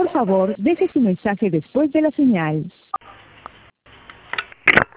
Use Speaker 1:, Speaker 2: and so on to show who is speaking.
Speaker 1: Por favor, deje su mensaje después de la señal.